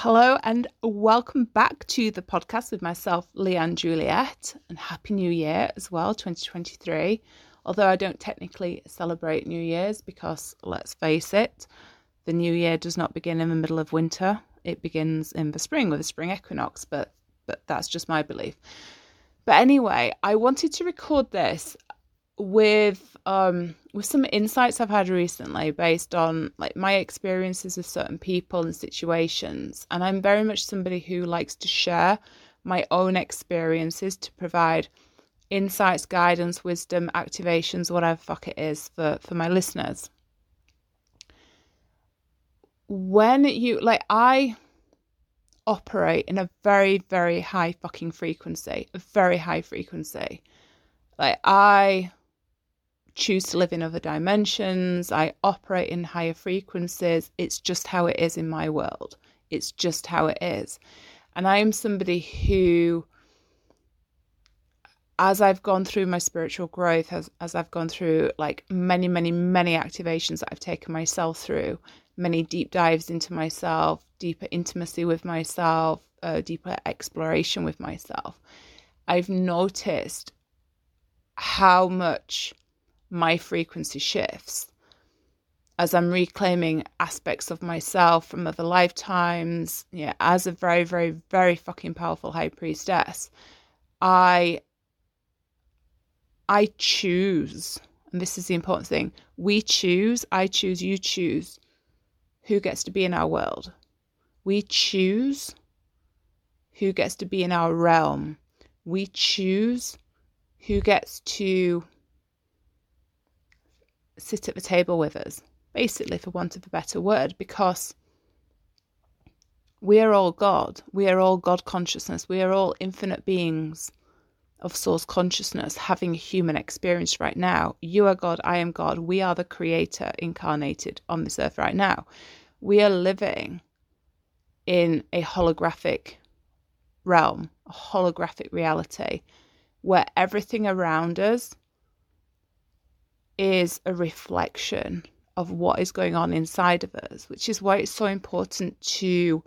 Hello and welcome back to the podcast with myself, Leanne Juliet, and Happy New Year as well, 2023. Although I don't technically celebrate New Year's because, let's face it, the New Year does not begin in the middle of winter. It begins in the spring with the spring equinox, but that's just my belief. But anyway, I wanted to record this with some insights I've had recently based on like my experiences with certain people and situations. And I'm very much somebody who likes to share my own experiences to provide insights, guidance, wisdom, activations, whatever fuck it is for my listeners. When I operate in a very, very high fucking frequency, a very high frequency. Like I choose to live in other dimensions. I operate in higher frequencies. It's just how it is in my world. It's just how it is. And I am somebody who, as I've gone through my spiritual growth, as I've gone through like many, many, many activations that I've taken myself through, many deep dives into myself, deeper intimacy with myself, deeper exploration with myself, I've noticed how much my frequency shifts as I'm reclaiming aspects of myself from other lifetimes. Yeah, as a very, very, very fucking powerful high priestess, I choose, and this is the important thing, we choose, I choose, you choose who gets to be in our world. We choose who gets to be in our realm. We choose who gets to sit at the table with us, basically, for want of a better word, because we are all God. We are all God consciousness. We are all infinite beings of source consciousness having a human experience right now. You are God, I am God. We are the creator incarnated on this earth right now. We are living in a holographic realm, a holographic reality, where everything around us is a reflection of what is going on inside of us, which is why it's so important to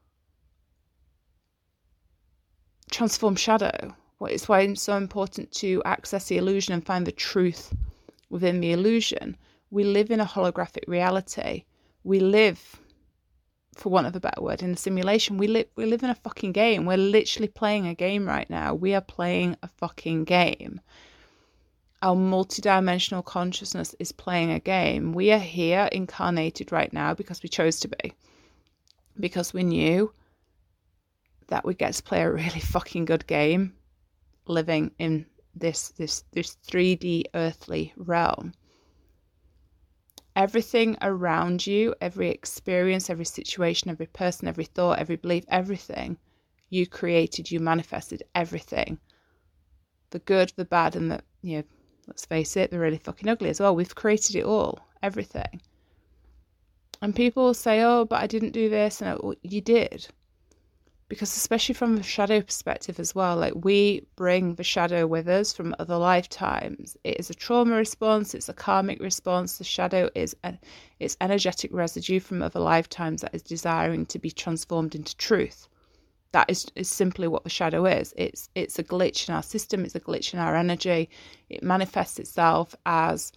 transform shadow. It's why it's so important to access the illusion and find the truth within the illusion. We live in a holographic reality. We live, for want of a better word, in a simulation. We live in a fucking game. We're literally playing a game right now. We are playing a fucking game. Our multidimensional consciousness is playing a game. We are here incarnated right now because we chose to be. Because we knew that we get to play a really fucking good game living in this 3D earthly realm. Everything around you, every experience, every situation, every person, every thought, every belief, everything you created, you manifested, everything. The good, the bad, and the, let's face it, they're really fucking ugly as well. We've created it all, everything. And people say, oh, but I didn't do this. And well, you did. Because especially from the shadow perspective as well, like we bring the shadow with us from other lifetimes. It is a trauma response. It's a karmic response. The shadow is it's energetic residue from other lifetimes that is desiring to be transformed into truth. That is simply what the shadow is. It's a glitch in our system. It's a glitch in our energy. It manifests itself as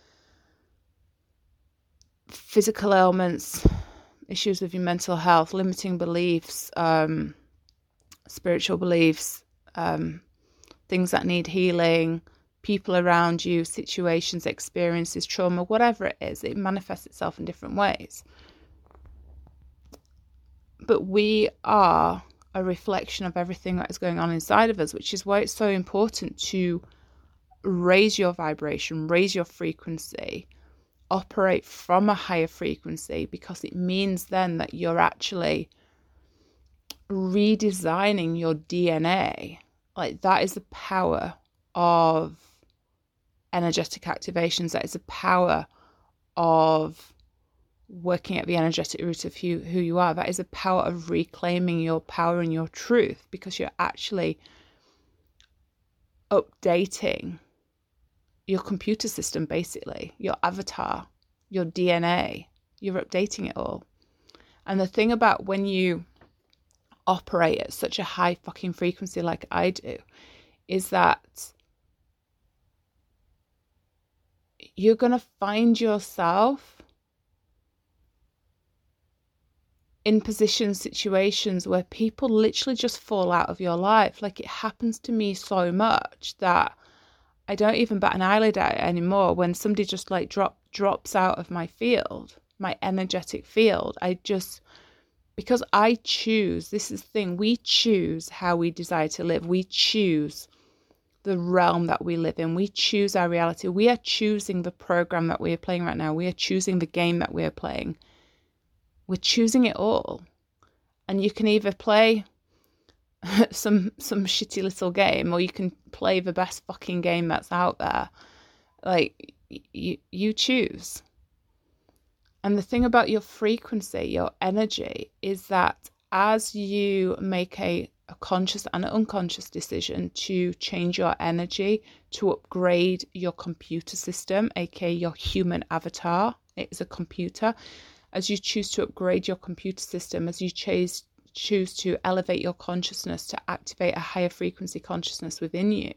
physical ailments, issues with your mental health, limiting beliefs, spiritual beliefs, things that need healing, people around you, situations, experiences, trauma, whatever it is. It manifests itself in different ways. But we are a reflection of everything that is going on inside of us, which is why it's so important to raise your vibration, raise your frequency, operate from a higher frequency, because it means then that you're actually redesigning your DNA. Like that is the power of energetic activations. That is the power of working at the energetic root of who you are. That is the power of reclaiming your power and your truth, because you're actually updating your computer system, basically, your avatar, your DNA. You're updating it all. And the thing about when you operate at such a high fucking frequency like I do, is that you're going to find yourself in situations where people literally just fall out of your life. Like, it happens to me so much that I don't even bat an eyelid at it anymore. When somebody just like drops out of my field, my energetic field, because I choose, this is the thing, we choose how we desire to live. We choose the realm that we live in. We choose our reality. We are choosing the program that we are playing right now. We are choosing the game that we are playing. We're choosing it all. And you can either play some shitty little game, or you can play the best fucking game that's out there. Like, you choose. And the thing about your frequency, your energy, is that as you make a conscious and unconscious decision to change your energy, to upgrade your computer system, aka your human avatar, it is a computer. As you choose to upgrade your computer system, as you choose to elevate your consciousness, to activate a higher frequency consciousness within you,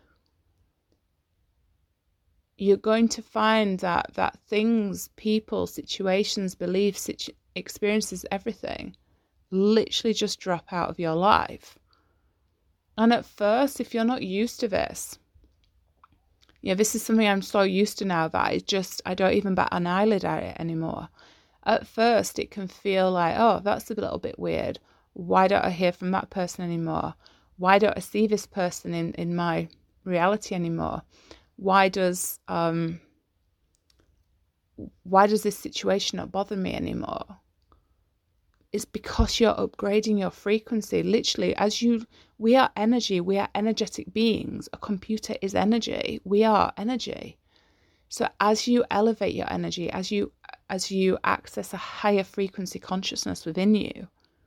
you're going to find that things, people, situations, beliefs, experiences, everything literally just drop out of your life. And at first, if you're not used to this, this is something I'm so used to now that I don't even bat an eyelid at it anymore. At first, it can feel like, oh, that's a little bit weird. Why don't I hear from that person anymore? Why don't I see this person in my reality anymore? Why does this situation not bother me anymore? It's because you're upgrading your frequency. Literally, we are energy, we are energetic beings. A computer is energy. We are energy. So as you elevate your energy, as you access a higher frequency consciousness within you,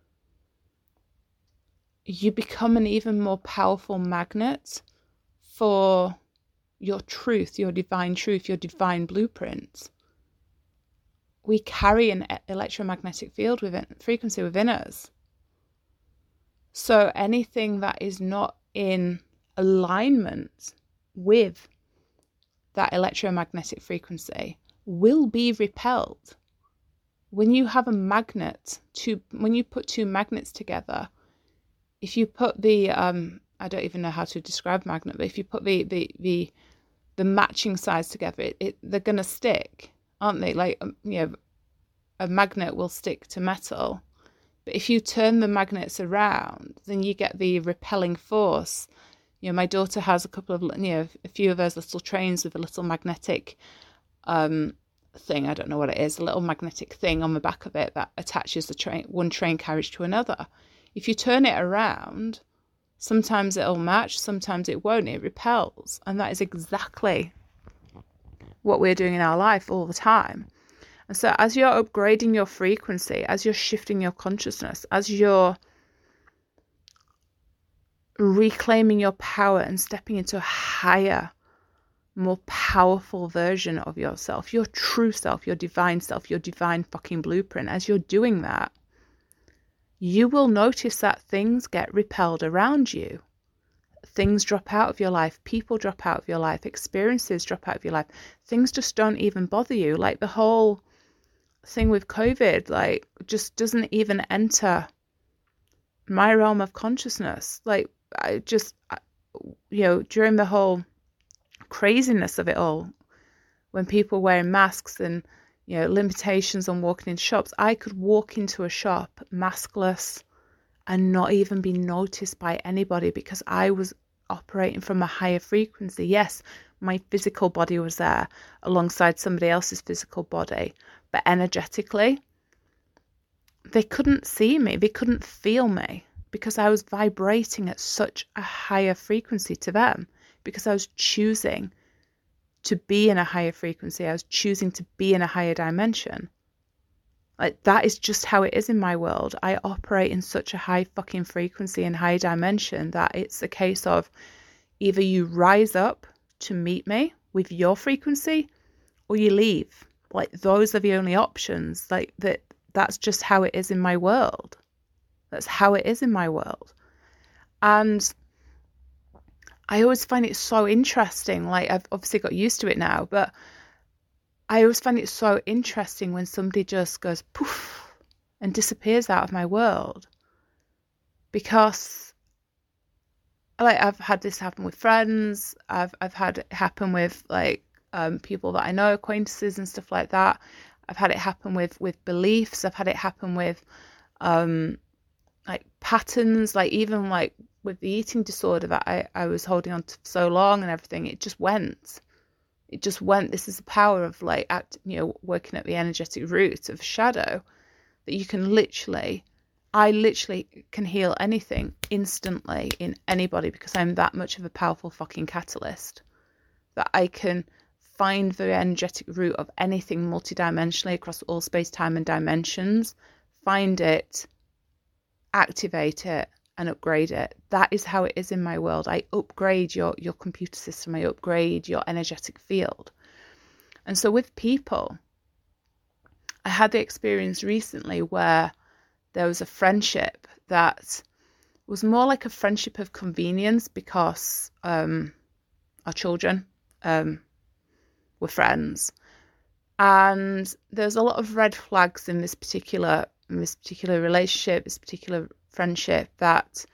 you become an even more powerful magnet for your truth, your divine blueprint. We carry an electromagnetic field frequency within us. So anything that is not in alignment with that electromagnetic frequency will be repelled. When you have when you put two magnets together, if you put the I don't even know how to describe magnet, but if you put the matching sides together, they're going to stick, aren't they? Like, a magnet will stick to metal, but if you turn the magnets around, then you get the repelling force. My daughter has a couple of, a few of those little trains with a little magnetic thing. I don't know what it is, a little magnetic thing on the back of it that attaches one train carriage to another. If you turn it around, sometimes it'll match, sometimes it won't. It repels. And that is exactly what we're doing in our life all the time. And so as you're upgrading your frequency, as you're shifting your consciousness, as you're reclaiming your power and stepping into a higher, more powerful version of yourself, your true self, your divine fucking blueprint, as you're doing that, you will notice that things get repelled around you. Things drop out of your life. People drop out of your life. Experiences drop out of your life. Things just don't even bother you. Like the whole thing with COVID, like, just doesn't even enter my realm of consciousness. Like, I just, during the whole craziness of it all, when people were wearing masks and limitations on walking in shops, I could walk into a shop maskless and not even be noticed by anybody because I was operating from a higher frequency. Yes, my physical body was there alongside somebody else's physical body, but energetically, they couldn't see me, they couldn't feel me because I was vibrating at such a higher frequency to them, because I was choosing to be in a higher frequency. I was choosing to be in a higher dimension. Like, that is just how it is in my world. I operate in such a high fucking frequency and high dimension that it's a case of either you rise up to meet me with your frequency or you leave. Like, those are the only options. Like, that's just how it is in my world. That's how it is in my world. And I always find it so interesting. Like, I've obviously got used to it now, but I always find it so interesting when somebody just goes poof and disappears out of my world. Because, like, I've had this happen with friends. I've had it happen with, like, people that I know, acquaintances and stuff like that. I've had it happen with beliefs. I've had it happen with like patterns, like even like with the eating disorder that I was holding on to for so long and everything. It just went. This is the power of like working at the energetic root of shadow, that you can I literally can heal anything instantly in anybody, because I'm that much of a powerful fucking catalyst, that I can find the energetic root of anything multidimensionally across all space, time and dimensions, find it, activate it and upgrade it. That is how it is in my world. I upgrade your computer system. I upgrade your energetic field. And so with people, I had the experience recently where there was a friendship that was more like a friendship of convenience, because our children were friends, and there's a lot of red flags in this particular relationship, this particular friendship, that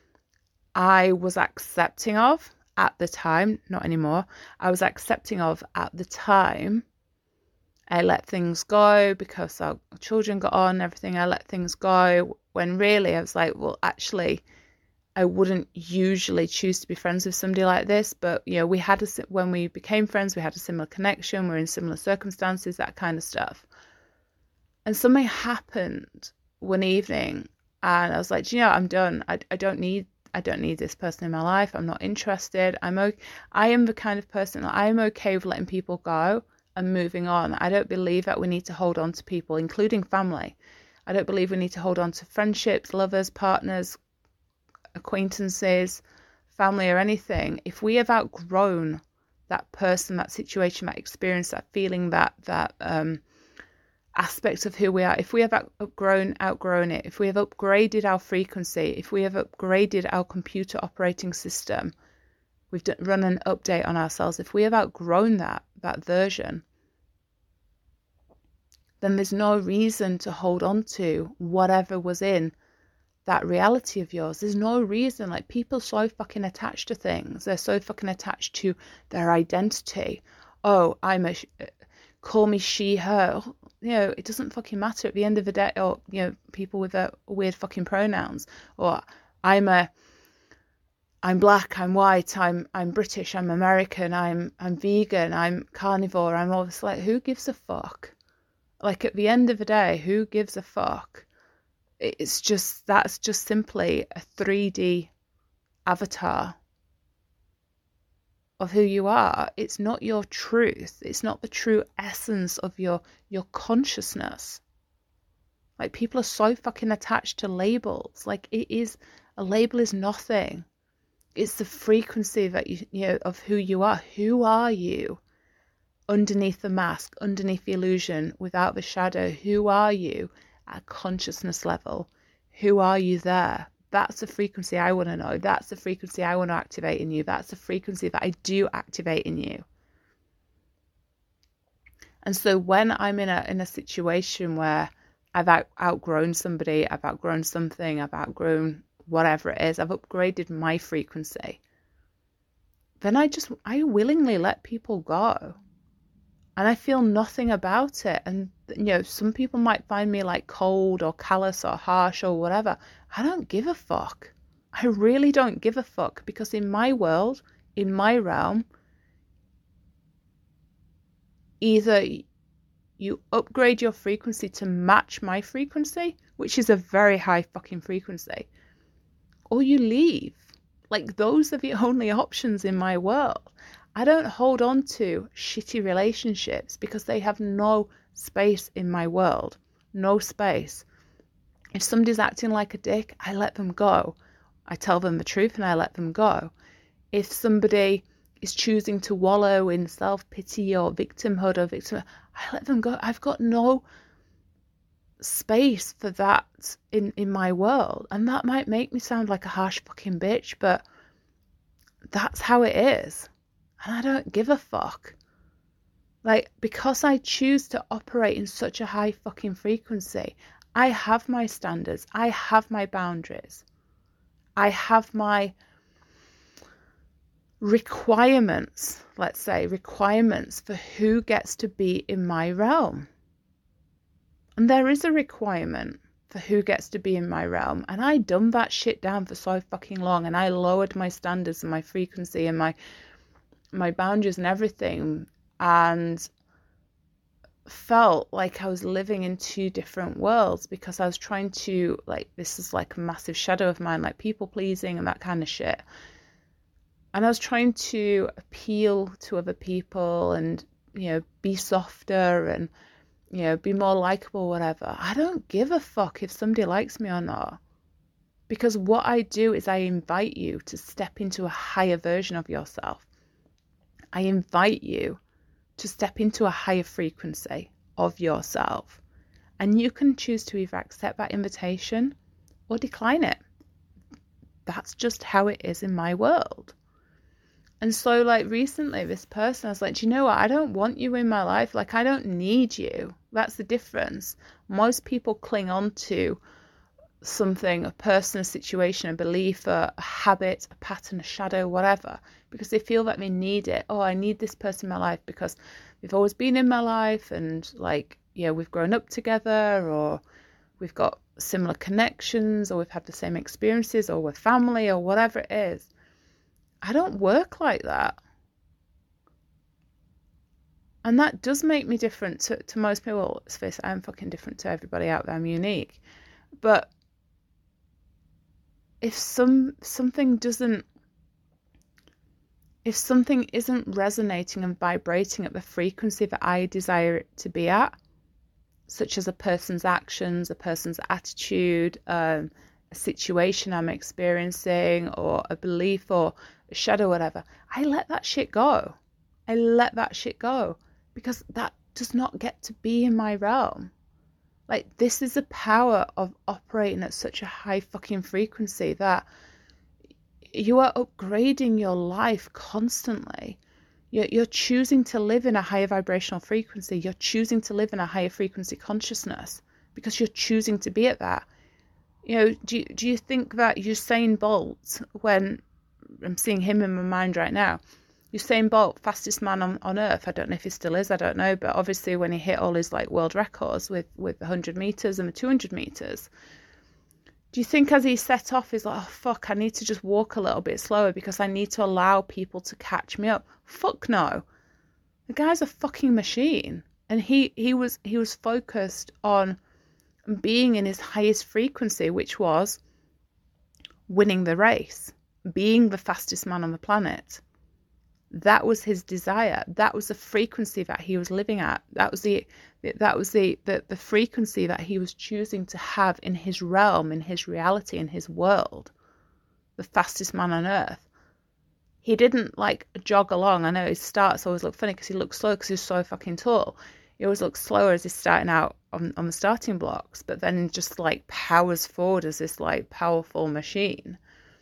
I was accepting of at the time, not anymore. I was accepting of at the time. I let things go because our children got on and everything. I let things go when really I was like, well, actually, I wouldn't usually choose to be friends with somebody like this. But, we had when we became friends, we had a similar connection. We're in similar circumstances, that kind of stuff. And something happened one evening, and I was like, I'm done. I don't need this person in my life. I'm not interested. I am the kind of person that I am okay with letting people go and moving on. I don't believe that we need to hold on to people, including family. I don't believe we need to hold on to friendships, lovers, partners, acquaintances, family, or anything. If we have outgrown that person, that situation, that experience, that feeling, that aspect of who we are, if we have outgrown it, if we have upgraded our frequency, if we have upgraded our computer operating system, we've run an update on ourselves, if we have outgrown that version, then there's no reason to hold on to whatever was in that reality of yours. There's no reason. Like, people are so fucking attached to things. They're so fucking attached to their identity. Oh, call me she, her. It doesn't fucking matter at the end of the day. Or, people with weird fucking pronouns. Or I'm black, I'm white, I'm British, I'm American, I'm vegan, I'm carnivore, I'm all this. Like, who gives a fuck? Like, at the end of the day, who gives a fuck? That's just simply a 3D avatar of who you are. It's not your truth. It's not the true essence of your consciousness. Like, people are so fucking attached to labels. Like, a label is nothing. It's the frequency that you of who you are. Who are you? Underneath the mask, underneath the illusion, without the shadow, who are you at consciousness level? Who are you there? That's the frequency I want to know. That's the frequency I want to activate in you. That's the frequency that I do activate in you. And so when I'm in a situation where I've outgrown somebody, I've outgrown something, I've outgrown whatever it is, I've upgraded my frequency, then I willingly let people go. And I feel nothing about it. And, some people might find me like cold or callous or harsh or whatever. I don't give a fuck. I really don't give a fuck, because in my world, in my realm, either you upgrade your frequency to match my frequency, which is a very high fucking frequency, or you leave. Like, those are the only options in my world. I don't hold on to shitty relationships because they have no space in my world. No space. If somebody's acting like a dick, I let them go. I tell them the truth and I let them go. If somebody is choosing to wallow in self-pity or victimhood, I let them go. I've got no space for that in my world. And that might make me sound like a harsh fucking bitch, but that's how it is. And I don't give a fuck. Like, because I choose to operate in such a high fucking frequency, I have my standards, I have my boundaries, I have my requirements, let's say, requirements for who gets to be in my realm. And there is a requirement for who gets to be in my realm. And I dumbed that shit down for so fucking long, and I lowered my standards and my frequency and my boundaries and everything, and felt like I was living in two different worlds, because I was trying to, like, this is like a massive shadow of mine, like people pleasing and that kind of shit. And I was trying to appeal to other people and, you know, be softer and, you know, be more likable, whatever. I don't give a fuck if somebody likes me or not. Because what I do is I invite you to step into a higher version of yourself. I invite you to step into a higher frequency of yourself. And you can choose to either accept that invitation or decline it. That's just how it is in my world. And so, like, recently, this person, I was like, do you know what? I don't want you in my life. Like, I don't need you. That's the difference. Most people cling on to something, a person, a situation, a belief, a habit, a pattern, a shadow, whatever, because they feel that they need it. Oh, I need this person in my life because they've always been in my life, and, like, yeah, we've grown up together, or we've got similar connections, or we've had the same experiences, or we're family, or whatever it is. I don't work like that. And that does make me different to most people. Let's face it, I'm fucking different to everybody out there. I'm unique. But if something isn't resonating and vibrating at the frequency that I desire it to be at, such as a person's actions, a person's attitude, a situation I'm experiencing, or a belief or a shadow, whatever, I let that shit go. I let that shit go, because that does not get to be in my realm. Like, this is the power of operating at such a high fucking frequency that you are upgrading your life constantly. You're choosing to live in a higher vibrational frequency. You're choosing to live in a higher frequency consciousness because you're choosing to be at that. You know, do you think that Usain Bolt, when I'm seeing him in my mind right now, Usain Bolt, fastest man on earth, I don't know if he still is, I don't know, but obviously when he hit all his, like, world records with the 100 meters and the 200 meters, do you think as he set off, he's like, oh fuck, I need to just walk a little bit slower because I need to allow people to catch me up? Fuck no. The guy's a fucking machine, and he was focused on being in his highest frequency, which was winning the race, being the fastest man on the planet. That was his desire. That was the frequency that he was living at. That was the frequency that he was choosing to have in his realm, in his reality, in his world. The fastest man on earth. He didn't, like, jog along. I know his starts always look funny because he looks slow because he's so fucking tall. He always looks slower as he's starting out on the starting blocks, but then just, like, powers forward as this, like, powerful machine.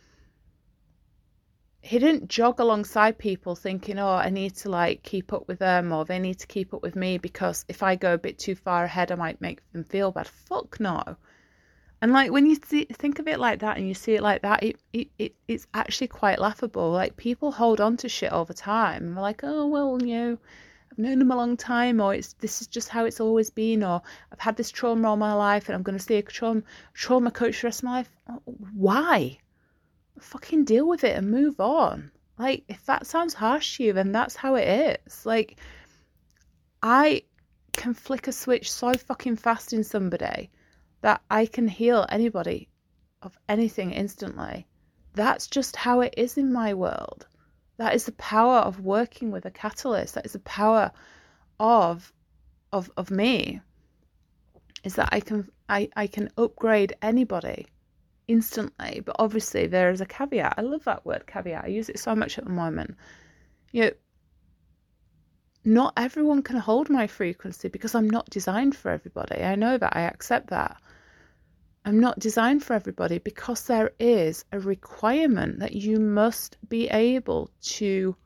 He didn't jog alongside people thinking, oh, I need to, like, keep up with them, or they need to keep up with me because if I go a bit too far ahead, I might make them feel bad. Fuck no. And, like, when you think of it like that and you see it like that, it's actually quite laughable. Like, people hold on to shit all the time. They're like, oh, well, you know, I've known him a long time, or this is just how it's always been, or I've had this trauma all my life and I'm going to stay a trauma coach for the rest of my life. Why? Fucking deal with it and move on. Like, if that sounds harsh to you, then that's how it is. Like, I can flick a switch so fucking fast in somebody that I can heal anybody of anything instantly. That's just how it is in my world. That is the power of working with a catalyst. That is the power of me, is that I can upgrade anybody instantly. But obviously there is a caveat. I love that word, caveat. I use it so much at the moment. You know, not everyone can hold my frequency because I'm not designed for everybody. I know that. I accept that. I'm not designed for everybody because there is a requirement that you must be able to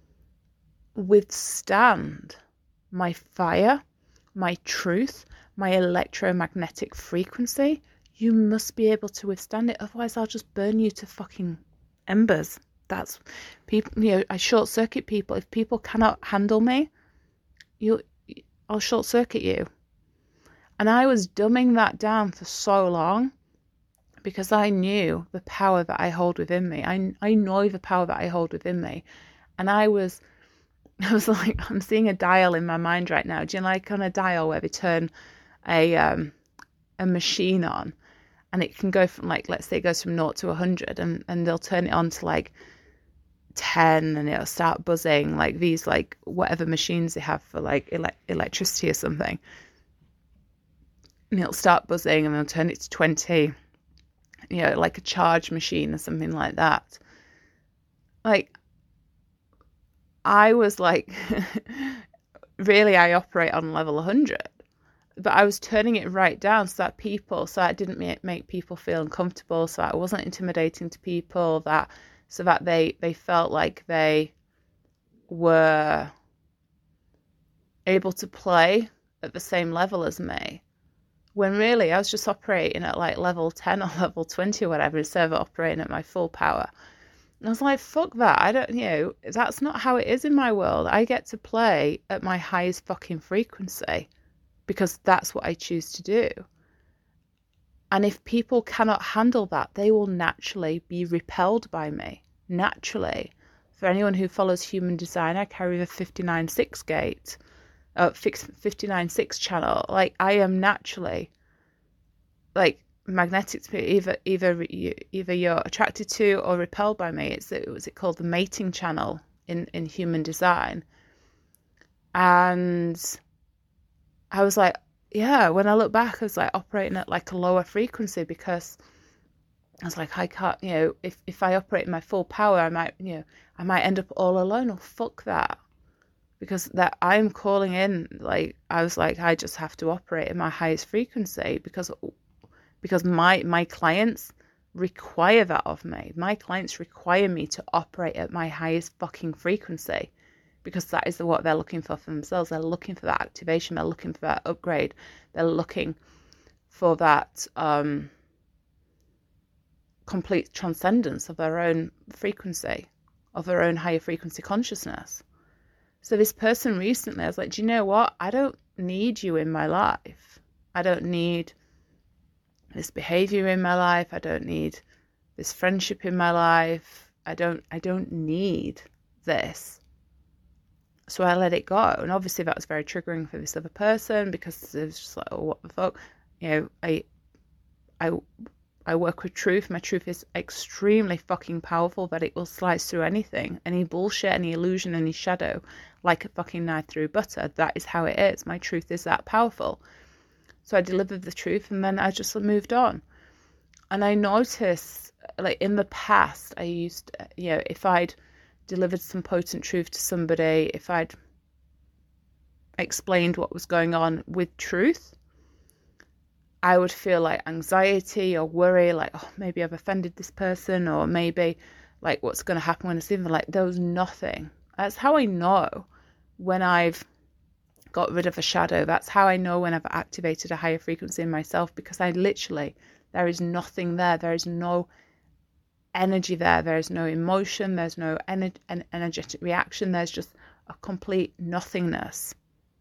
withstand my fire, my truth, my electromagnetic frequency. You must be able to withstand it. Otherwise, I'll just burn you to fucking embers. That's people, I short circuit people. If people cannot handle me, I'll short circuit you. And I was dumbing that down for so long because I knew the power that I hold within me. I know the power that I hold within me. And I was like, I'm seeing a dial in my mind right now. Do you know, like on a dial where they turn a machine on, and it can go from, like, let's say it goes from 0 to 100, and they'll turn it on to like 10, and it'll start buzzing, like these, like whatever machines they have for like electricity or something. And it'll start buzzing, and they'll turn it to 20, like a charge machine or something like that. Like, I was like, really, I operate on level 100, but I was turning it right down so that it didn't make people feel uncomfortable, so that I wasn't intimidating to people, so that they felt like they were able to play at the same level as me. When really I was just operating at like level 10 or level 20 or whatever, instead of operating at my full power. And I was like, fuck that. I don't, that's not how it is in my world. I get to play at my highest fucking frequency because that's what I choose to do. And if people cannot handle that, they will naturally be repelled by me. Naturally. For anyone who follows human design, I carry the 59-6 gate, 59-6 channel. Like, I am naturally, like, magnetic to either you're attracted to or repelled by me. It's called the mating channel in human design. And I was like, yeah, when I look back, I was like operating at like a lower frequency because I was like, I can't, if I operate in my full power, I might end up all alone. Oh, fuck that. Because that I'm calling in, like, I was like, I just have to operate at my highest frequency because my clients require that of me. My clients require me to operate at my highest fucking frequency because that is what they're looking for themselves. They're looking for that activation. They're looking for that upgrade. They're looking for that complete transcendence of their own frequency, of their own higher frequency consciousness. So this person recently, I was like, do you know what? I don't need you in my life. I don't need this behavior in my life. I don't need this friendship in my life. I don't need this. So I let it go. And obviously that was very triggering for this other person because it was just like, oh, what the fuck? I work with truth. My truth is extremely fucking powerful, that it will slice through anything, any bullshit, any illusion, any shadow, like a fucking knife through butter. That is how it is. My truth is that powerful. So I delivered the truth, and then I just moved on. And I noticed, like, in the past, I used, if I'd delivered some potent truth to somebody, if I'd explained what was going on with truth, I would feel like anxiety or worry, like, oh, maybe I've offended this person, or maybe, like, what's going to happen when I see them? Like, there was nothing. That's how I know when I've got rid of a shadow. That's how I know when I've activated a higher frequency in myself, because there is nothing there. There is no energy there. There is no emotion. There's no energetic reaction. There's just a complete nothingness.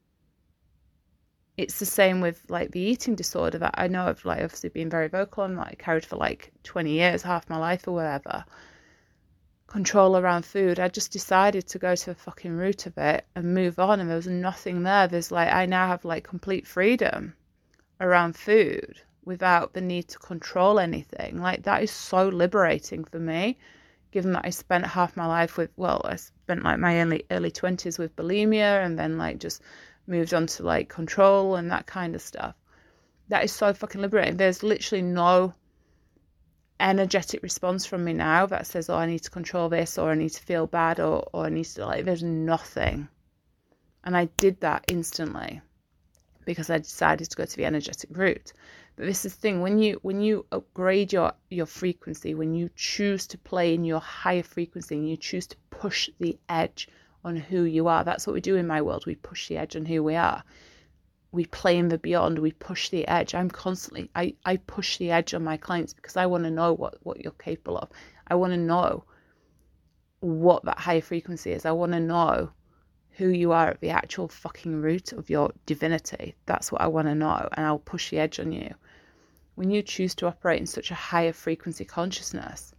It's the same with, like, the eating disorder that I know I've, like, obviously been very vocal on, like, carried for like 20 years, half my life or whatever. Control around food. I just decided to go to the fucking root of it and move on, and there was nothing there. There's, like, I now have, like, complete freedom around food without the need to control anything. Like, that is so liberating for me, given that I spent half my life I spent, like, my early 20s with bulimia, and then, like, just moved on to, like, control and that kind of stuff. That is so fucking liberating. There's literally no energetic response from me now that says, oh, I need to control this, or I need to feel bad, or I need to, like, there's nothing. And I did that instantly because I decided to go to the energetic route. But this is the thing, when you upgrade your frequency, when you choose to play in your higher frequency and you choose to push the edge on who you are, that's what we do in my world. We push the edge on who we are. We play in the beyond, we push the edge. I push the edge on my clients because I want to know what you're capable of. I want to know what that higher frequency is. I want to know who you are at the actual fucking root of your divinity. That's what I want to know, and I'll push the edge on you. When you choose to operate in such a higher frequency consciousness,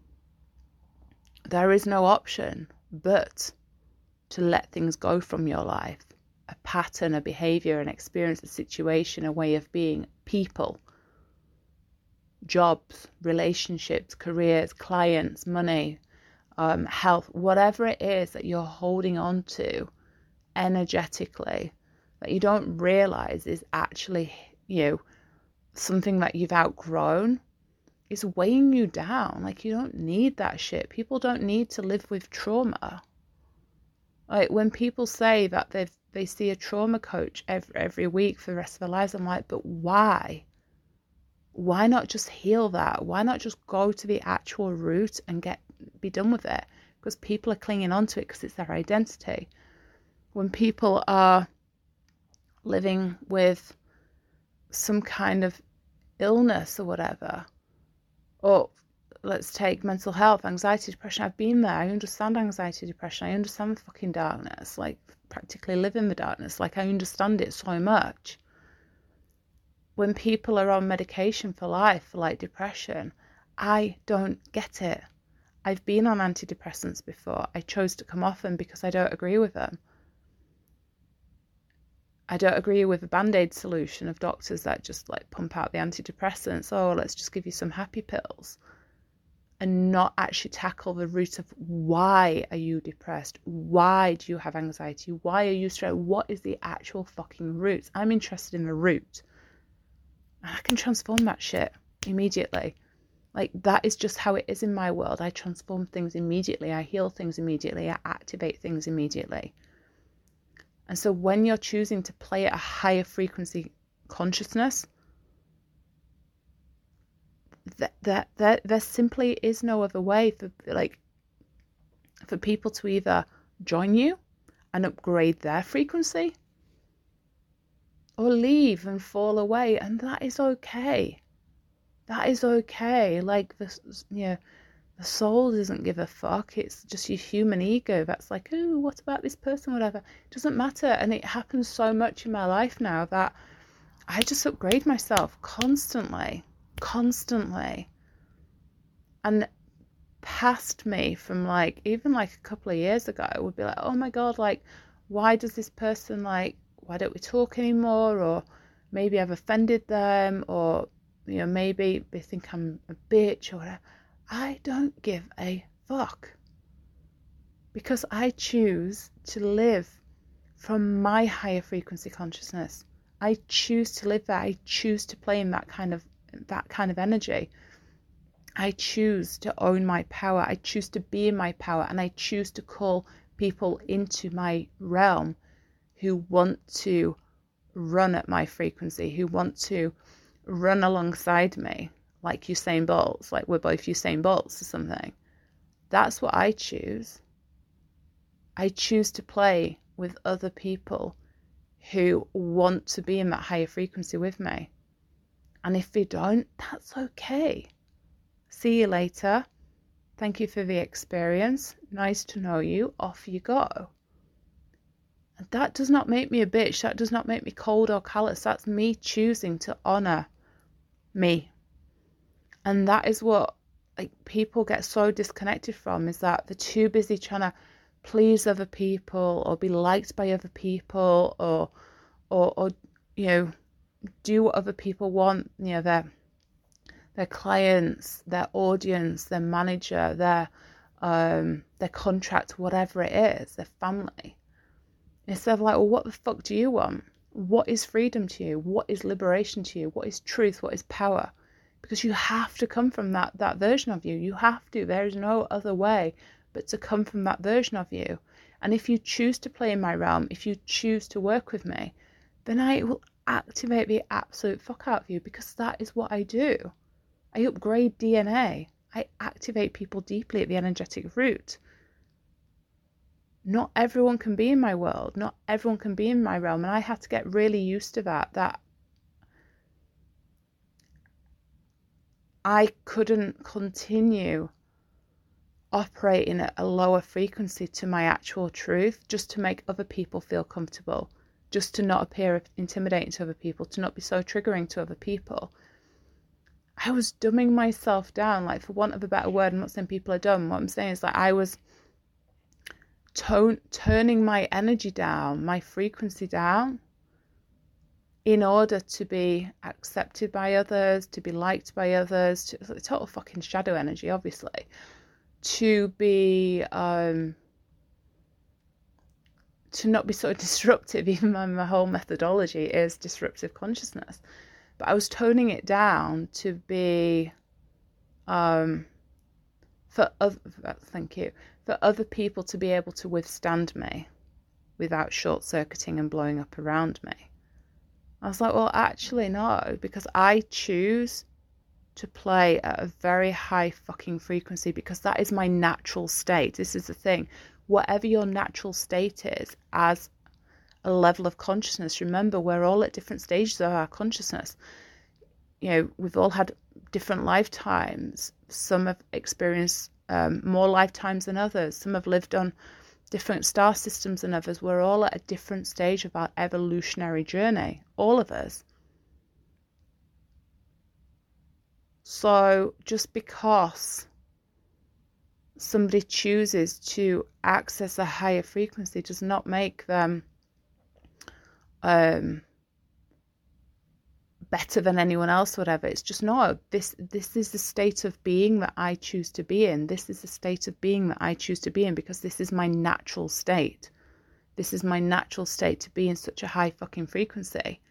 there is no option but to let things go from your life. A pattern, a behavior, an experience, a situation, a way of being, people, jobs, relationships, careers, clients, money, health, whatever it is that you're holding on to energetically that you don't realize is actually something that you've outgrown, is weighing you down. Like, you don't need that shit. People don't need to live with trauma. Like, when people say that they see a trauma coach every week for the rest of their lives, I'm like, but why? Why not just heal that? Why not just go to the actual root and be done with it? Because people are clinging on to it because it's their identity. When people are living with some kind of illness or whatever, or let's take mental health, anxiety, depression. I've been there. I understand anxiety, depression. I understand the fucking darkness. Like, practically live in the darkness. Like, I understand it so much. When people are on medication for life, for like depression, I don't get it. I've been on antidepressants before. I chose to come off them because I don't agree with them. I don't agree with the Band-Aid solution of doctors that just like pump out the antidepressants. Oh, let's just give you some happy pills. And not actually tackle the root of why are you depressed? Why do you have anxiety? Why are you stressed? What is the actual fucking root? I'm interested in the root. And I can transform that shit immediately. Like, that is just how it is in my world. I transform things immediately. I heal things immediately. I activate things immediately. And so when you're choosing to play at a higher frequency consciousness, there simply is no other way for people to either join you and upgrade their frequency or leave and fall away, and that is okay. That is okay. Like, the soul doesn't give a fuck. It's just your human ego that's like, oh, what about this person, whatever. It doesn't matter. And it happens so much in my life now that I just upgrade myself constantly. And past me from like even like a couple of years ago would be like, oh my god, like, why does this person, like, why don't we talk anymore? Or maybe I've offended them, or maybe they think I'm a bitch or whatever. I don't give a fuck, because I choose to live from my higher frequency consciousness. I choose to live there. I choose to play in that kind of energy. I choose to own my power. I choose to be in my power, and I choose to call people into my realm who want to run at my frequency, who want to run alongside me, like Usain Bolt, like we're both Usain Bolts or something. That's what I choose. I choose to play with other people who want to be in that higher frequency with me. And if they don't, that's okay. See you later. Thank you for the experience. Nice to know you. Off you go. And that does not make me a bitch. That does not make me cold or callous. That's me choosing to honor me. And that is what, like, people get so disconnected from, is that they're too busy trying to please other people or be liked by other people or do what other people want, their clients, their audience, their manager, their contract, whatever it is, their family. Instead of like, well, what the fuck do you want? What is freedom to you? What is liberation to you? What is truth? What is power? Because you have to come from that version of you. You have to. There is no other way but to come from that version of you. And if you choose to play in my realm, if you choose to work with me, then I will activate the absolute fuck out of you, because that is what I do. I upgrade DNA. I activate people deeply at the energetic root. Not everyone can be in my world. Not everyone can be in my realm. And I had to get really used to that I couldn't continue operating at a lower frequency to my actual truth just to make other people feel comfortable, just to not appear intimidating to other people, to not be so triggering to other people. I was dumbing myself down, like, for want of a better word. I'm not saying people are dumb. What I'm saying is, like, I was turning my energy down, my frequency down, in order to be accepted by others, to be liked by others, total fucking shadow energy, obviously, to be, to not be so disruptive. Even my whole methodology is disruptive consciousness. But I was toning it down to be, for other people to be able to withstand me without short-circuiting and blowing up around me. I was like, well, actually, no, because I choose to play at a very high fucking frequency, because that is my natural state. This is the thing. Whatever your natural state is as a level of consciousness, remember, we're all at different stages of our consciousness. You know, we've all had different lifetimes. Some have experienced more lifetimes than others. Some have lived on different star systems than others. We're all at a different stage of our evolutionary journey, all of us. So just because somebody chooses to access a higher frequency does not make them better than anyone else, whatever. It's just, no, this is the state of being that I choose to be in. This is the state of being that I choose to be in, because this is my natural state. This is my natural state, to be in such a high fucking frequency.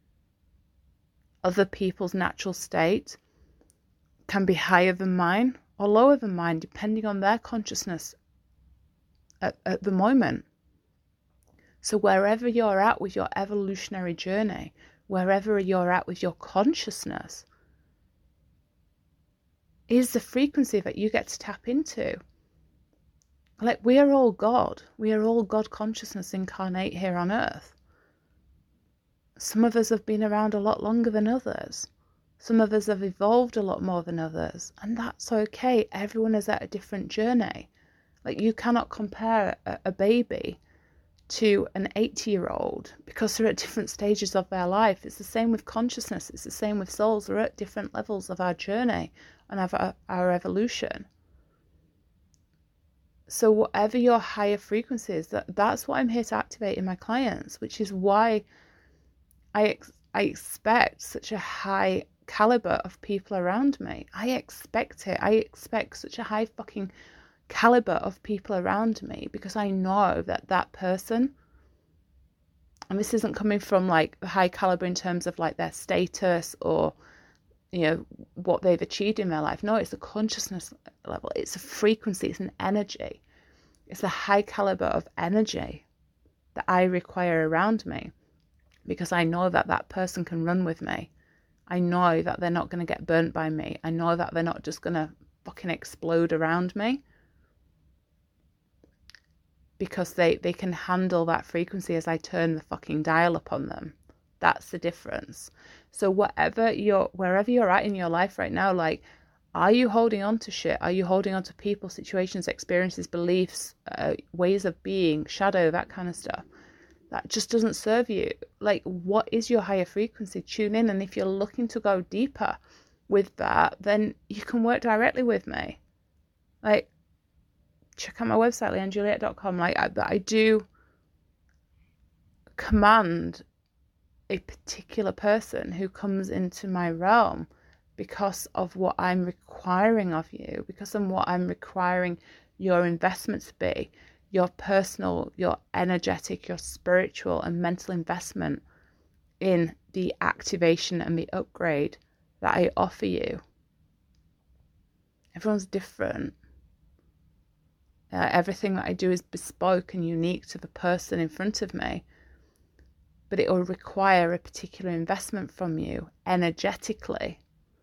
Other people's natural state can be higher than mine or lower than mine, depending on their consciousness at the moment. So wherever you're at with your evolutionary journey, wherever you're at with your consciousness, is the frequency that you get to tap into. Like, we are all God. We are all God consciousness incarnate here on earth. Some of us have been around a lot longer than others. Some of us have evolved a lot more than others. And that's okay. Everyone is at a different journey. Like, you cannot compare a baby to an 80-year-old because they're at different stages of their life. It's the same with consciousness. It's the same with souls. We're at different levels of our journey and of our evolution. So whatever your higher frequency is, that's what I'm here to activate in my clients, which is why I expect such a high caliber of people around me. I expect it. I expect such a high fucking caliber of people around me, because I know that person, and this isn't coming from like high caliber in terms of like their status or, you know, what they've achieved in their life. No, it's a consciousness level. It's a frequency. It's an energy. It's a high caliber of energy that I require around me, because I know that person can run with me. I know that they're not going to get burnt by me. I know that they're not just going to fucking explode around me, because they can handle that frequency as I turn the fucking dial upon them. That's the difference. So wherever you're at in your life right now, like, are you holding on to shit? Are you holding on to people, situations, experiences, beliefs, ways of being, shadow, that kind of stuff? That just doesn't serve you. Like, what is your higher frequency? Tune in. And if you're looking to go deeper with that, then you can work directly with me. Like, check out my website, leannejuliet.com. Like, I do command a particular person who comes into my realm because of what I'm requiring of you, because of what I'm requiring your investment to be, your personal, your energetic, your spiritual and mental investment in the activation and the upgrade that I offer you. Everyone's different. Everything that I do is bespoke and unique to the person in front of me. But it will require a particular investment from you energetically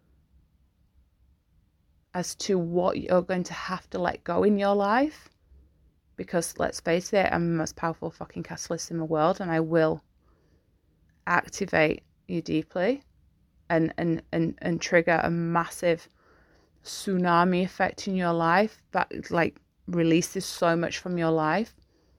as to what you're going to have to let go in your life. Because let's face it, I'm the most powerful fucking catalyst in the world, and I will activate you deeply and trigger a massive tsunami effect in your life that like releases so much from your life.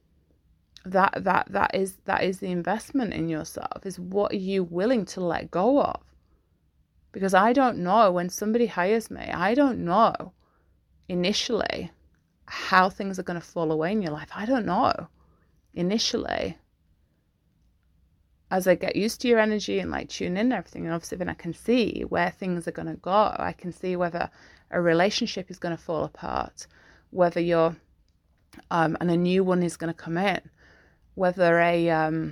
That is the investment in yourself, is what are you willing to let go of? Because I don't know, when somebody hires me, I don't know initially how things are going to fall away in your life. I don't know initially. As I get used to your energy and like tune in and everything, and obviously then I can see where things are going to go. I can see whether a relationship is going to fall apart, whether you're and a new one is going to come in, whether a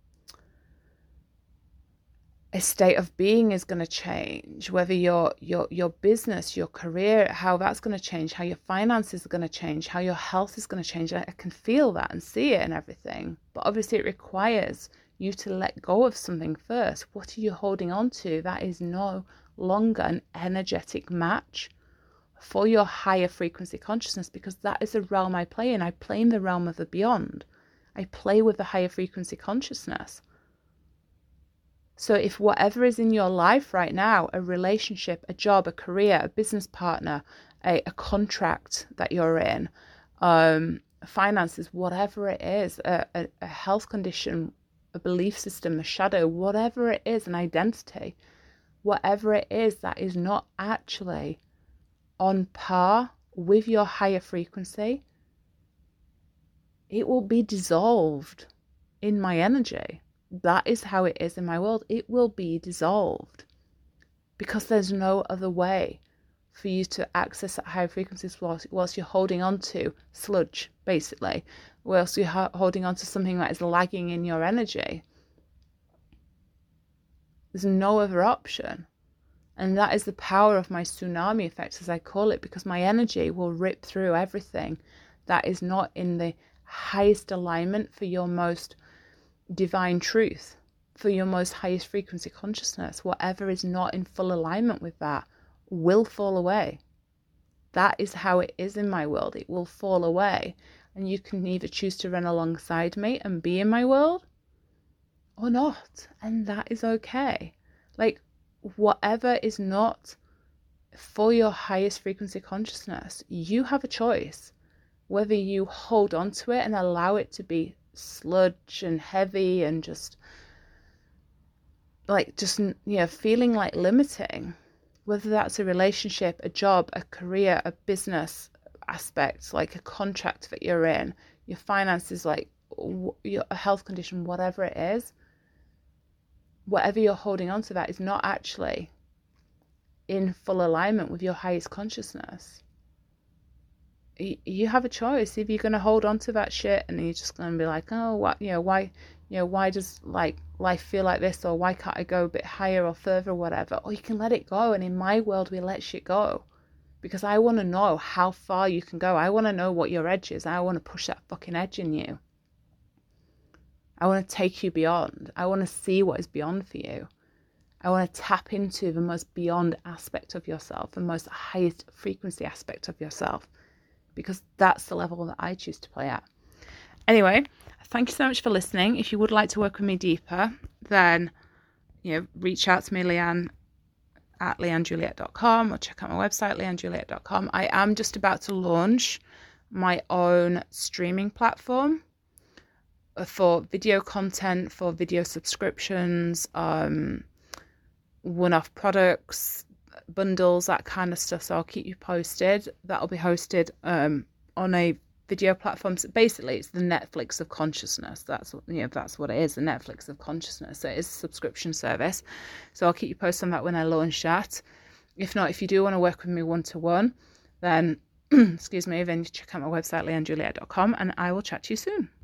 state of being is going to change, whether your business, your career, how that's going to change, how your finances are going to change, how your health is going to change. I can feel that and see it and everything. But obviously it requires you to let go of something first. What are you holding on to that is no longer an energetic match for your higher frequency consciousness? Because that is the realm I play in. I play in the realm of the beyond. I play with the higher frequency consciousness. So if whatever is in your life right now, a relationship, a job, a career, a business partner, a contract that you're in, finances, whatever it is, a health condition, a belief system, a shadow, whatever it is, an identity, whatever it is that is not actually on par with your higher frequency, it will be dissolved in my energy. That is how it is in my world. It will be dissolved because there's no other way for you to access that higher frequencies whilst you're holding on to sludge, basically, whilst you're holding on to something that is lagging in your energy. There's no other option. And that is the power of my tsunami effect, as I call it, because my energy will rip through everything that is not in the highest alignment for your most divine truth, for your most highest frequency consciousness. Whatever is not in full alignment with that will fall away. That is how it is in my world. It will fall away. And you can either choose to run alongside me and be in my world or not. And that is okay. Like, whatever is not for your highest frequency consciousness, you have a choice whether you hold on to it and allow it to be sludge and heavy and just feeling like limiting, whether that's a relationship, a job, a career, a business aspect, like a contract that you're in, your finances, like your health condition, whatever it is, whatever you're holding on to, that is not actually in full alignment with your highest consciousness. You have a choice. If you're going to hold on to that shit and you're just going to be like, oh, what, why does like life feel like this, or why can't I go a bit higher or further or whatever, or you can let it go. And in my world, we let shit go because I want to know how far you can go. I want to know what your edge is. I want to push that fucking edge in you. I want to take you beyond. I want to see what is beyond for you. I want to tap into the most beyond aspect of yourself, the most highest frequency aspect of yourself, because that's the level that I choose to play at. Anyway, thank you so much for listening. If you would like to work with me deeper, then reach out to me, Leanne at leannejuliet.com, or check out my website, leannejuliet.com. I am just about to launch my own streaming platform for video content, for video subscriptions, one-off products, bundles, that kind of stuff. So I'll keep you posted. That'll be hosted on a video platform. So basically, it's the Netflix of consciousness. That's what it is, the Netflix of consciousness. So it is a subscription service. So I'll keep you posted on that when I launch that. If not, if you do want to work with me one-to-one, then excuse me, then check out my website, leannejuliet.com, and I will chat to you soon.